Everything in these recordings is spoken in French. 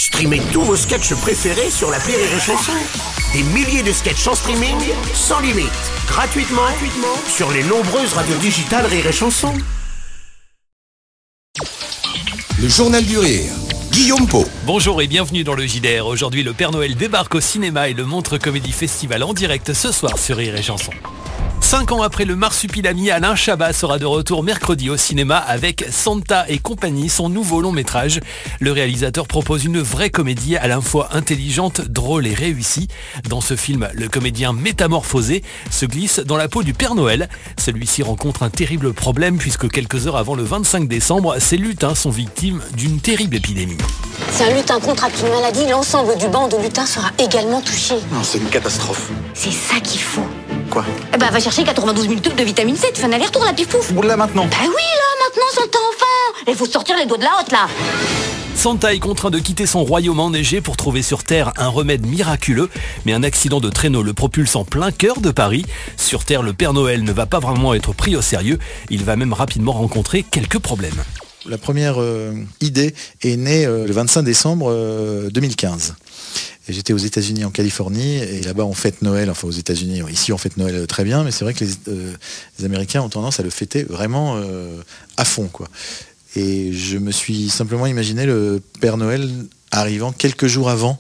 Streamez tous vos sketchs préférés sur l'appli Rire et Chanson. Des milliers de sketchs en streaming, sans limite, gratuitement sur les nombreuses radios digitales Rire et Chanson. Le Journal du Rire, Guillaume Pau. Bonjour et bienvenue dans le JDR. Aujourd'hui, le Père Noël débarque au cinéma et le Montreux Comédie Festival en direct ce soir sur Rire et Chanson. 5 ans après le marsupilami, Alain Chabat sera de retour mercredi au cinéma avec Santa et compagnie, son nouveau long métrage. Le réalisateur propose une vraie comédie à la fois intelligente, drôle et réussie. Dans ce film, le comédien métamorphosé se glisse dans la peau du Père Noël. Celui-ci rencontre un terrible problème puisque quelques heures avant le 25 décembre, ses lutins sont victimes d'une terrible épidémie. Si un lutin contracte une maladie, l'ensemble du banc de lutins sera également touché. Non, c'est une catastrophe. C'est ça qu'il faut. Quoi? Va chercher 92 000 tubes de vitamine C, tu fais un aller-retour, la pif pouf. Là maintenant. Bah oui, là, maintenant, c'est ton enfant. Il faut sortir les doigts de la hotte, là. Santa est contraint de quitter son royaume enneigé pour trouver sur Terre un remède miraculeux, mais un accident de traîneau le propulse en plein cœur de Paris. Sur Terre, le Père Noël ne va pas vraiment être pris au sérieux, il va même rapidement rencontrer quelques problèmes. La première idée est née le 25 décembre 2015. Et j'étais aux États-Unis en Californie et là-bas on fête Noël, enfin aux États-Unis, ici on fête Noël très bien, mais c'est vrai que les Américains ont tendance à le fêter vraiment à fond, quoi. Et je me suis simplement imaginé le Père Noël arrivant quelques jours avant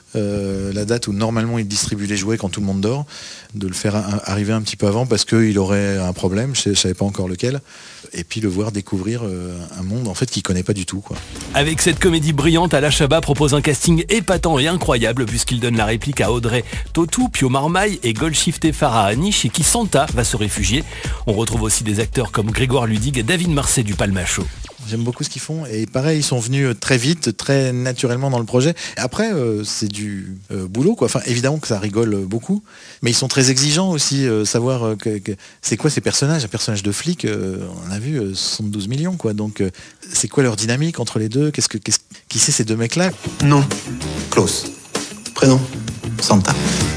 la date où normalement il distribue les jouets quand tout le monde dort, de le faire arriver un petit peu avant parce qu'il aurait un problème, je ne savais pas encore lequel, et puis le voir découvrir un monde en fait qu'il ne connaît pas du tout, quoi. Avec cette comédie brillante, Alain Chabat propose un casting épatant et incroyable puisqu'il donne la réplique à Audrey Tautou, Pio Marmaille et Golshifteh Farahani chez qui Santa va se réfugier. On retrouve aussi des acteurs comme Grégoire Ludig et David Marsay du Palmachot. J'aime beaucoup ce qu'ils font et pareil, ils sont venus très vite, très naturellement dans le projet. Après, c'est du boulot, quoi. Enfin, évidemment que ça rigole beaucoup, mais ils sont très exigeants aussi, savoir c'est quoi ces personnages. Un personnage de flic, on a vu 72 millions, quoi. Donc, c'est quoi leur dynamique entre les deux? Qui c'est ces deux mecs-là? Non. Klaus. Prénom? Santa.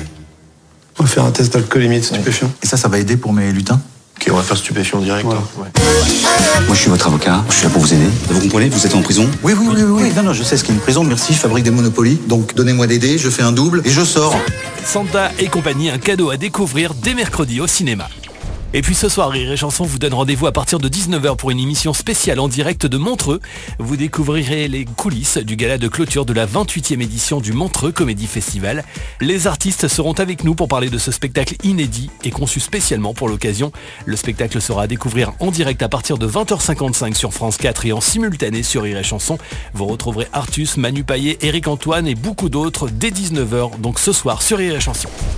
On va faire un test d'alcoolémie de stupéfiant. Et ça va aider pour mes lutins? Ok, on va faire stupéfiant direct. Ouais. Ouais. Moi je suis votre avocat, je suis là pour vous aider. Vous comprenez, vous êtes en prison? Oui. Non, je sais ce qu'est une prison, merci, je fabrique des Monopoly. Donc donnez-moi des dés, je fais un double et je sors. Santa et compagnie, un cadeau à découvrir dès mercredi au cinéma. Et puis ce soir, Rire et Chanson vous donne rendez-vous à partir de 19h pour une émission spéciale en direct de Montreux. Vous découvrirez les coulisses du gala de clôture de la 28e édition du Montreux Comédie Festival. Les artistes seront avec nous pour parler de ce spectacle inédit et conçu spécialement pour l'occasion. Le spectacle sera à découvrir en direct à partir de 20h55 sur France 4 et en simultané sur Rire et Chanson. Vous retrouverez Artus, Manu Payet, Éric Antoine et beaucoup d'autres dès 19h, donc ce soir sur Rire et Chanson.